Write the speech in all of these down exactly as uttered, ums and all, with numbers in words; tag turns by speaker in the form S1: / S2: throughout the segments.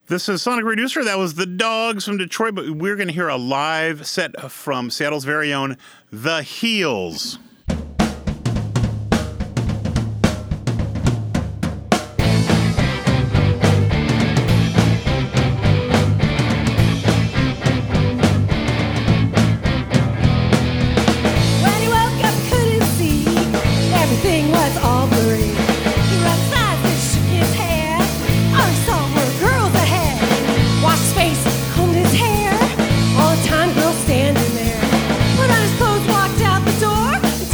S1: This is Sonic Reducer. That was the Dogs from Detroit, but we're going to hear a live set from Seattle's very own The Heels.
S2: Everything was all blurry. He rubbed sides and shook his head. All he saw were girls ahead. Washed his face, combed his hair. All the time, girls standing there. Put on his clothes, walked out the door.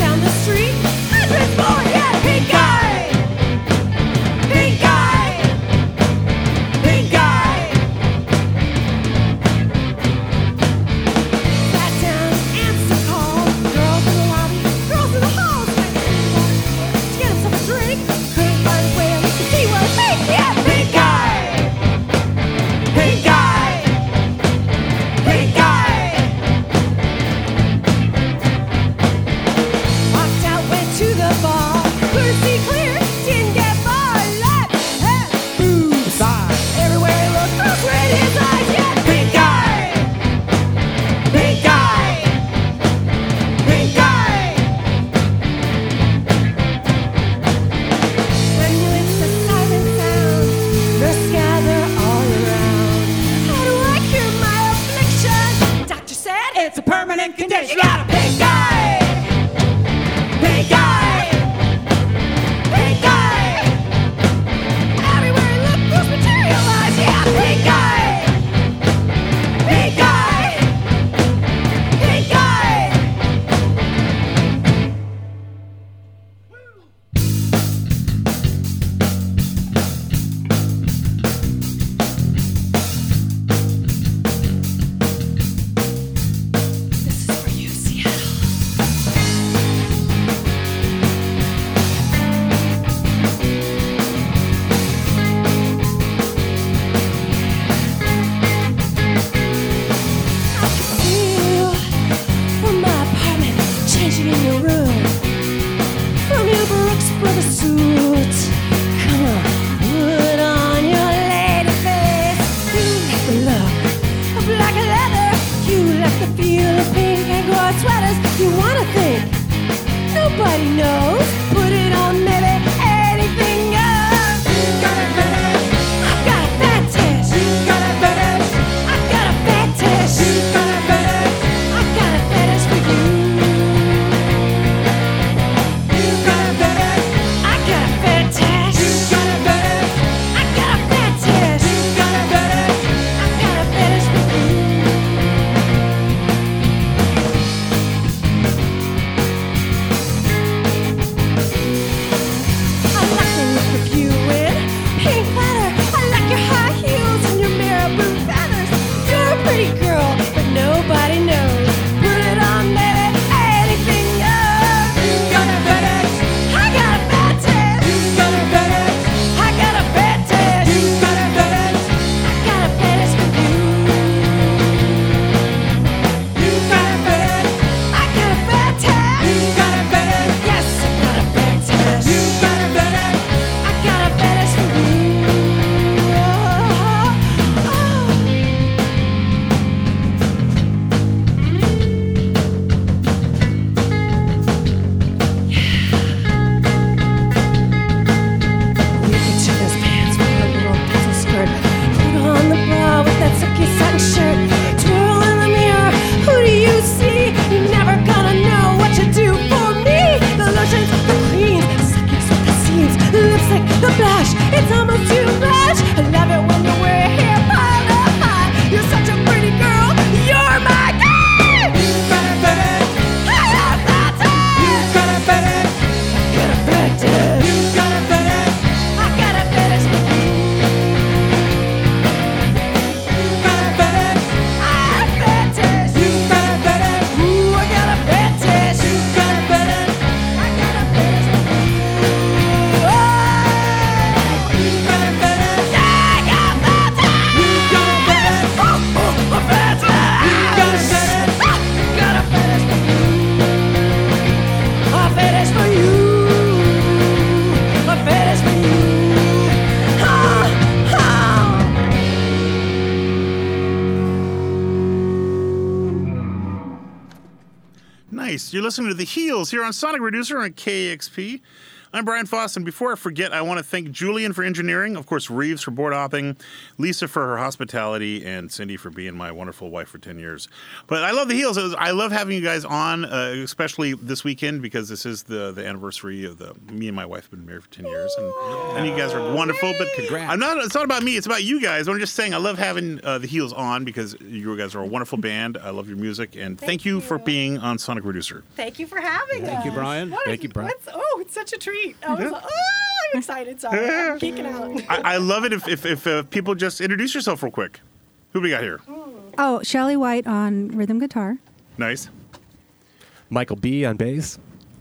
S1: Nice. You're listening to The Heels here on Sonic Reducer on K E X P. I'm Brian Foss, and before I forget, I want to thank Julian for engineering, of course, Reeves for board hopping, Lisa for her hospitality, and Cindy for being my wonderful wife for ten years. But I love The Heels. It was, I love having you guys on, uh, especially this weekend, because this is the, the anniversary of the, me and my wife have been married for ten years, and, yeah. and you guys are wonderful. But
S3: congrats.
S1: I'm not, it's not about me, it's about you guys. I'm just saying I love having uh, The Heels on, because you guys are a wonderful band. I love your music, and thank, thank you, you for being on Sonic Reducer.
S4: Thank you for having
S3: thank us. Thank you, Brian.
S4: What
S3: thank you, Brian.
S4: Oh, it's such a treat. I was like, oh, I'm excited. Sorry, I'm geeking out.
S1: I, I love it if if, if uh, people just introduce yourself real quick. Who do we got here?
S5: Oh, Shelly White on rhythm guitar.
S1: Nice.
S3: Michael B. on bass.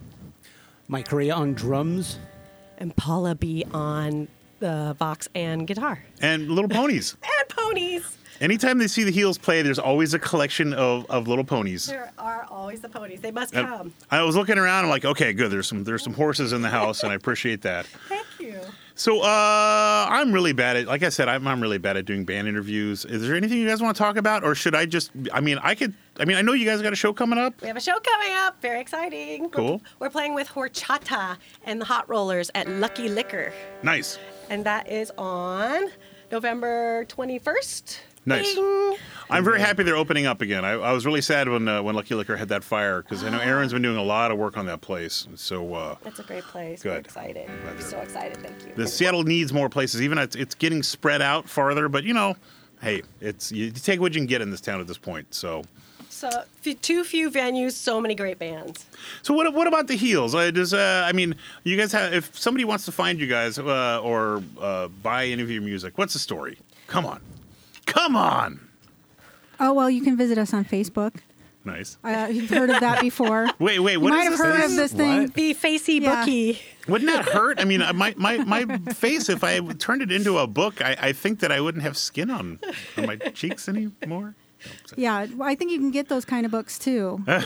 S6: Mike Correa on drums.
S4: And Paula B. on the Vox and guitar.
S1: And Little Ponies.
S4: And ponies.
S1: Anytime they see the Heels play, there's always a collection of, of little ponies.
S4: There are always the ponies. They must
S1: and
S4: come.
S1: I was looking around. I'm like, okay, good. There's some there's some horses in the house, and I appreciate that.
S4: Thank you.
S1: So uh, I'm really bad at, like I said, I'm, I'm really bad at doing band interviews. Is there anything you guys want to talk about, or should I just? I mean, I could. I mean, I know you guys got a show coming up.
S4: We have a show coming up. Very exciting.
S1: Cool.
S4: We're, we're playing with Horchata and the Hot Rollers at Lucky Liquor.
S1: Nice.
S4: And that is on November twenty-first.
S1: Nice.
S4: Bing.
S1: I'm very happy they're opening up again. I, I was really sad when uh, when Lucky Liquor had that fire, because I know Aaron's been doing a lot of work on that place. So uh,
S4: It's a great place.
S1: Good.
S4: We're excited. We're so excited. Thank you.
S1: the Seattle needs more places. Even it's, it's getting spread out farther, but you know, hey, it's you take what you can get in this town at this point. So.
S4: So f- too few venues, so many great bands.
S1: So what what about the Heels? Uh, does uh, I mean, you guys have, if somebody wants to find you guys uh, or uh, buy any of your music, what's the story? Come on, come on.
S5: Oh, well, you can visit us on Facebook.
S1: Nice.
S5: Uh, you've heard of that before.
S1: Wait, wait, what
S5: you
S1: is
S5: might
S1: this?
S5: have heard
S1: thing?
S5: of this thing.
S3: What?
S4: Be facey
S5: Yeah.
S4: bookie.
S1: Wouldn't that hurt? I mean, my, my, my face, if I turned it into a book, I, I think that I wouldn't have skin on, on my cheeks anymore.
S5: Yeah, well, I think you can get those kind of books too. Like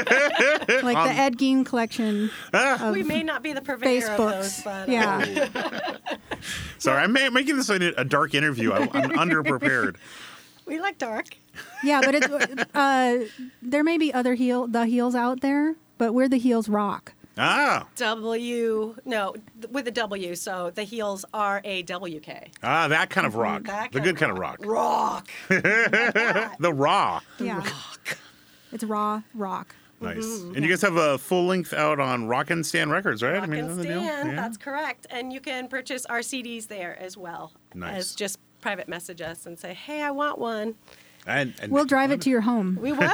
S5: the Ed Gein collection. Of
S4: We may not be the purveyor of those,
S5: Facebooks.
S4: but uh,
S5: Yeah.
S1: Sorry, I'm ma- making this a, a dark interview. I, I'm underprepared.
S4: we like dark.
S5: Yeah, but it's, uh, there may be other heel the Heels out there, but we're the Heels rock.
S1: Ah,
S4: W, no, th- with a W. So the Heels are a W K.
S1: ah, that kind of rock.
S4: That
S1: The
S4: kind
S1: good
S4: of
S1: kind of rock.
S4: Rock.
S1: The raw.
S5: Yeah. It's raw rock.
S1: Nice. And you guys have a full length out on Rock and Stand Records, right?
S4: Rock
S1: I mean,
S4: and
S1: isn't that the deal?
S4: Stand,
S1: Yeah.
S4: that's correct. And you can purchase our C Ds there as well.
S1: Nice.
S4: As just private message us and say, hey, I want one.
S1: And, and
S5: We'll drive it to your home.
S4: We will.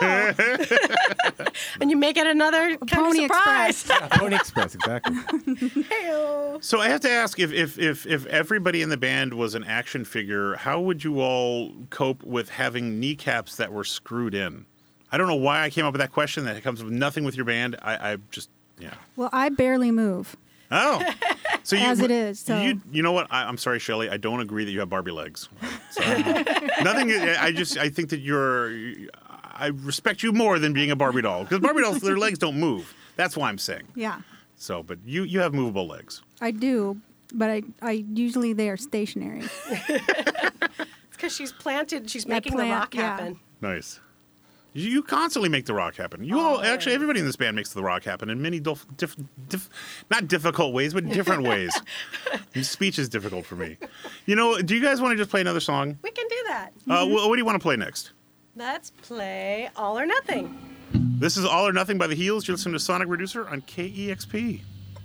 S4: And you make it another kind
S5: Pony
S4: of surprise.
S3: Pony Express, exactly.
S4: Hey-o.
S1: So I have to ask, if, if if if everybody in the band was an action figure, how would you all cope with having kneecaps that were screwed in? I don't know why I came up with that question. That comes with nothing with your band. I, I just, yeah.
S5: Well, I barely move.
S1: Oh, so you,
S5: As it is, so-
S1: you you know what? I, I'm sorry, Shelley. I don't agree that you have Barbie legs. So, nothing. I just I think that you're. I respect you more than being a Barbie doll, because Barbie dolls, their legs don't move. That's why I'm saying.
S5: Yeah,
S1: So, but you you have movable legs.
S5: I do, but I, I usually they are stationary.
S4: It's because she's planted, she's
S5: I
S4: making
S5: plant-
S4: the rock
S5: yeah.
S4: happen.
S1: Nice. You, you constantly make the rock happen. You all actually everybody in this band makes the rock happen in many dif- diff, diff, not difficult ways, but different ways. Speech is difficult for me. You know, do you guys want to just play another song?
S4: We can do that.
S1: Uh, wh- what do you want to play next?
S4: Let's play All or Nothing.
S1: This is All or Nothing by the Heels. You're listening to Sonic Reducer on K E X P.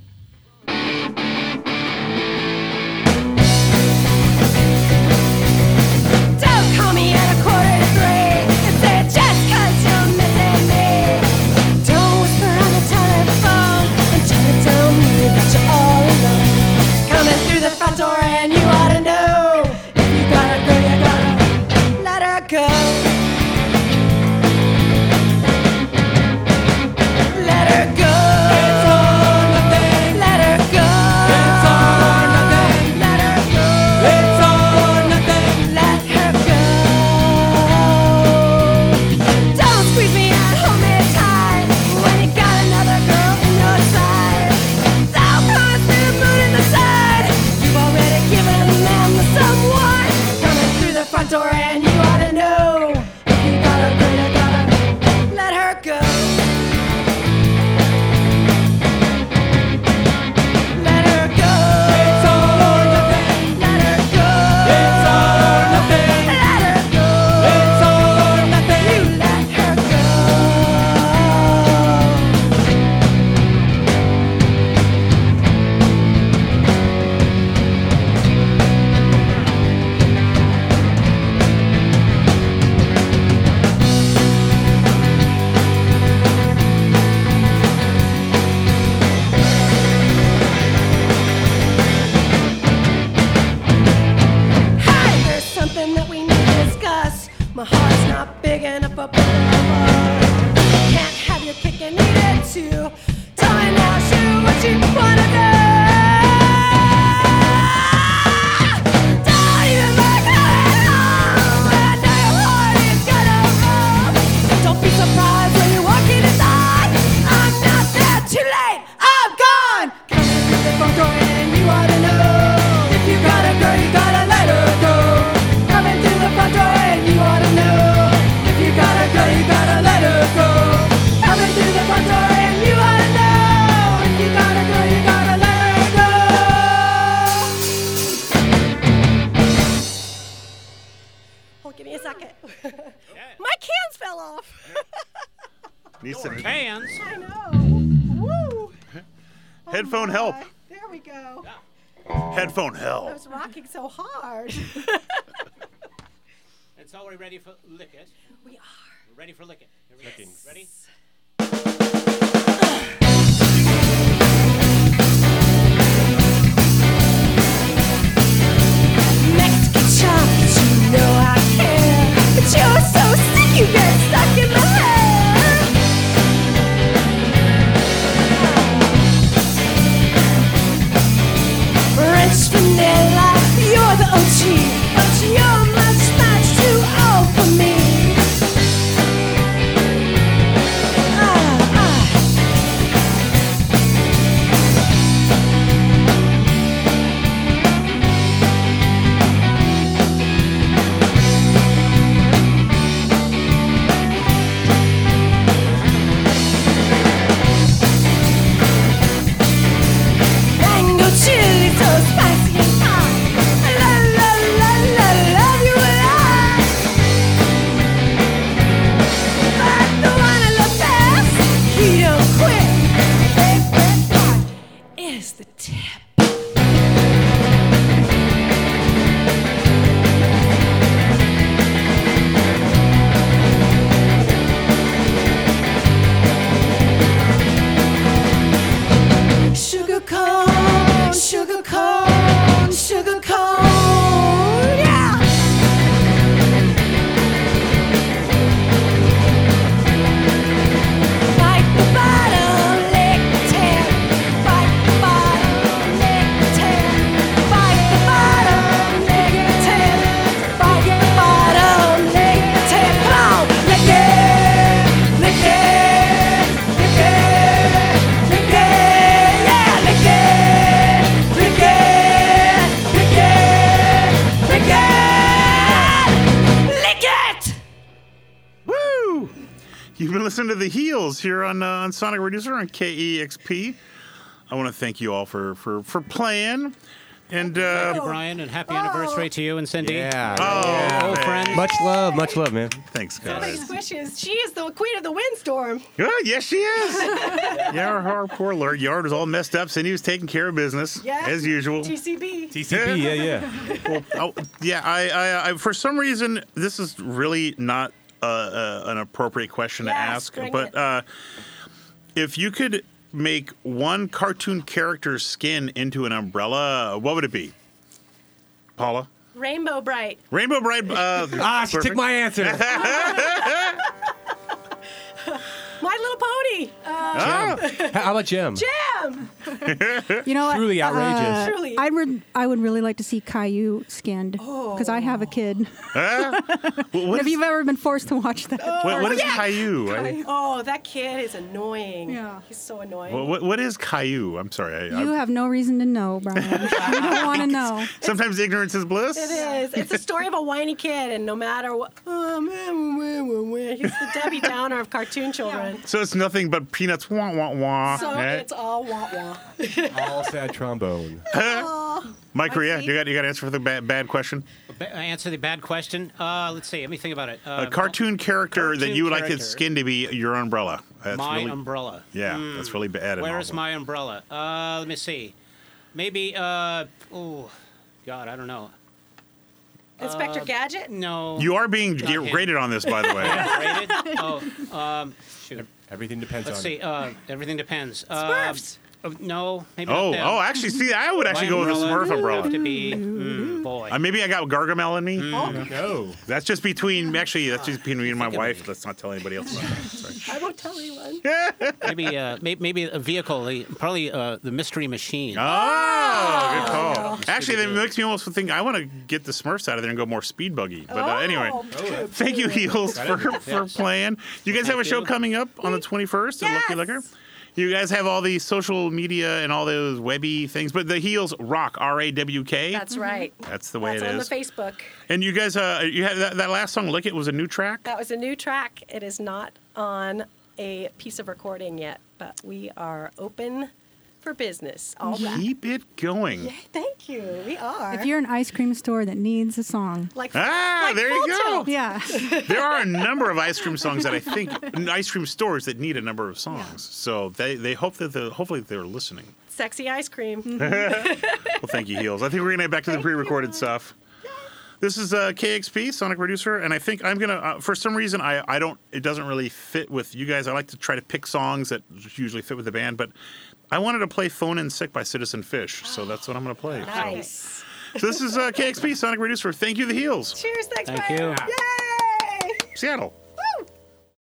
S2: Don't call me at a quarter to three. It's it just cause you're missing me. Don't whisper on the telephone and try to tell me that you're all alone. Coming through the front door and you ought to know. If you gotta go, you gotta let her go. Let her go. It's all nothing. Let her go. It's all nothing. Let her go. It's all nothing. Let her go. Don't squeeze me out, hold me tight when you got another girl in your sight. Don't promise me the moon and the sun. You've already given them to someone. Coming through the front door and you ought to know. If you gotta go, you gotta let her go. My heart's not big enough for both of us. Can't have your cake and eat it too. Tell me now, shoot what you wanna do. Don't even look at home. I know your heart is gonna roll. Don't be surprised when you walk in inside. I'm not there, too late. I'm gone. Coming through the front door and you ought to know. If you got a girl, you gotta let her go. Coming through the front door and you ought to know. If you got a girl, you gotta let her go. Coming through the front door and you ought to know. If you got a girl, you gotta let her go. Hold, give me a second. My cans fell off.
S1: Needs some
S7: Hands.
S2: I know. Woo.
S1: headphone
S2: my.
S1: help.
S2: There we go.
S1: Headphone
S2: I
S1: hell.
S2: was rocking so hard.
S7: And so we're ready for lick it.
S2: We are.
S7: We're ready for lick it. Here we
S3: Licking.
S7: go. Ready?
S2: Mexican chocolate, you know I care. But you're so sick, you get stuck in my hair. French vanilla, you're the O G, but you're much, much too old for me. Ah, ah. Mango chili so spicy and hot. La la la la, love you a lot. But the one I love best, he don't quit. Favorite part is the tip. Sugar cone, sugar cone, sugar cone, yeah. Bite the bottom, lick the tail. Bite the bottom, lick the tail. Bite the bottom, lick the tail. Bite the bottom, lick the tail. Come on, lick it, lick it, lick it, lick it, yeah, lick it, lick it, lick it, lick it, lick it.
S1: Woo! You've been listening to The Heels here on, uh, on Sonic Reducer on K E X P. I want to thank you all for, for, for playing. And,
S7: Thank you,
S1: uh,
S7: Brian, and happy anniversary to you and Cindy.
S3: Yeah.
S1: oh,
S7: Old friend.
S3: Much love, much love, man.
S1: thanks,
S2: Somebody's
S1: guys.
S2: wishes. She is the queen of the windstorm.
S1: Good, yes, she is. Yeah, our, our poor Lord yard was all messed up. Cindy was taking care of business,
S2: Yeah.
S1: as usual.
S2: T C B.
S3: T C B, yeah, yeah.
S1: Well, oh, yeah, I, I, I, for some reason, this is really not uh, uh, an appropriate question to
S2: Yes,
S1: ask,
S2: bring
S1: but
S2: it.
S1: uh, if you could make one cartoon character's skin into an umbrella, what would it be? Paula?
S2: Rainbow Bright.
S1: Rainbow Bright. Uh,
S3: Ah, she took
S1: perfect.
S3: my answer.
S2: My Little Pony. Uh,
S1: Ah,
S3: How about Jim?
S2: Jam.
S5: You know what?
S3: Truly outrageous.
S2: Truly.
S5: I would I would really like to see Caillou skinned because I have a kid.
S1: ah. Well, what
S5: If
S1: is,
S5: you've ever been forced to watch that,
S1: what, what is
S2: yeah.
S1: Caillou? I-
S2: Oh, that kid is annoying.
S5: Yeah.
S2: He's so annoying.
S1: What, what, what is Caillou? I'm sorry. I,
S5: you
S1: I,
S5: have no reason to know, Brian. You don't want to know.
S1: sometimes ignorance is bliss.
S2: It is. It's a story of a whiny kid, and no matter what, oh, man, wah, wah, wah. He's the Debbie Downer of cartoon children.
S1: So it's nothing but peanuts. Wah wah wah.
S2: So
S1: eh?
S2: it's all wah wah.
S3: All sad trombone.
S1: Mike, yeah, you got you got to answer for the bad, bad question.
S7: Ba- answer the bad question. Uh, let's see. Let me think about it. Uh,
S1: A cartoon character that
S7: cartoon
S1: you would like
S7: character.
S1: his skin to be your umbrella. That's
S7: my
S1: really,
S7: umbrella.
S1: Yeah, that's really bad. and
S7: Where's
S1: awful.
S7: my umbrella? Uh, let me see. Maybe. Uh, oh, God, I don't know.
S2: Inspector
S7: Uh,
S2: Gadget?
S7: No.
S1: You are being
S7: Not
S1: ge-
S7: him.
S1: graded on this, by the way.
S7: Rated? Oh, um, shoot.
S3: Everything depends
S7: Let's
S3: on
S7: see. Uh, everything depends. Uh,
S2: Smurfs.
S7: Oh, no, maybe
S1: Oh,
S7: not them.
S1: oh, actually, see, I would actually
S7: My
S1: go with the Smurf
S7: Would
S1: umbrella.
S7: have to be, mm, boy.
S1: Uh, maybe I got Gargamel in me.
S3: No.
S1: That's just between, actually, that's just between me and my wife. Let's not tell anybody else about that. Sorry.
S4: I won't tell anyone.
S7: maybe, uh, may, maybe a vehicle, the- probably uh, the Mystery Machine.
S1: Oh, good call. Actually, that makes me almost think I want to get the Smurfs out of there and go more speed buggy. But uh, anyway,
S4: Oh,
S1: thank you, Heels, for, for playing. You guys have a
S7: Thank
S1: show
S7: you.
S1: coming up on the twenty-first at Lucky
S4: Yes.
S1: Liquor. You guys have all the social media and all those webby things, but the Heels rock, R A W K.
S4: That's right.
S1: That's the way
S4: That's
S1: it
S4: on
S1: is.
S4: the Facebook.
S1: And you guys, uh, you had that, that last song, Lick It, was a new track?
S4: That was a new track. It is not on a piece of recording yet, but we are open for business. All right.
S1: Keep it going.
S4: Thank you. We are.
S5: If you're an ice cream store that needs a song.
S4: like
S1: Ah,
S4: like
S1: there you
S4: Full
S1: go.
S4: Tilt.
S5: Yeah.
S1: There are a number of ice cream songs that I think ice cream stores that need a number of songs. So they, they hope that the hopefully they're listening.
S4: Sexy ice cream.
S1: Well, thank you, Heels. I think we're gonna get back to the pre-recorded stuff. This is uh, K X P, Sonic Producer, and I think I'm gonna. Uh, for some reason, I I don't. It doesn't really fit with you guys. I like to try to pick songs that usually fit with the band, but I wanted to play "Phone In Sick" by Citizen Fish, so that's what I'm gonna play.
S4: Nice.
S1: So, so this is uh, K X P, Sonic Producer. Thank you, the Heels.
S4: Cheers. Thanks,
S7: Thank
S4: Brian.
S7: you.
S4: Yay!
S1: Seattle.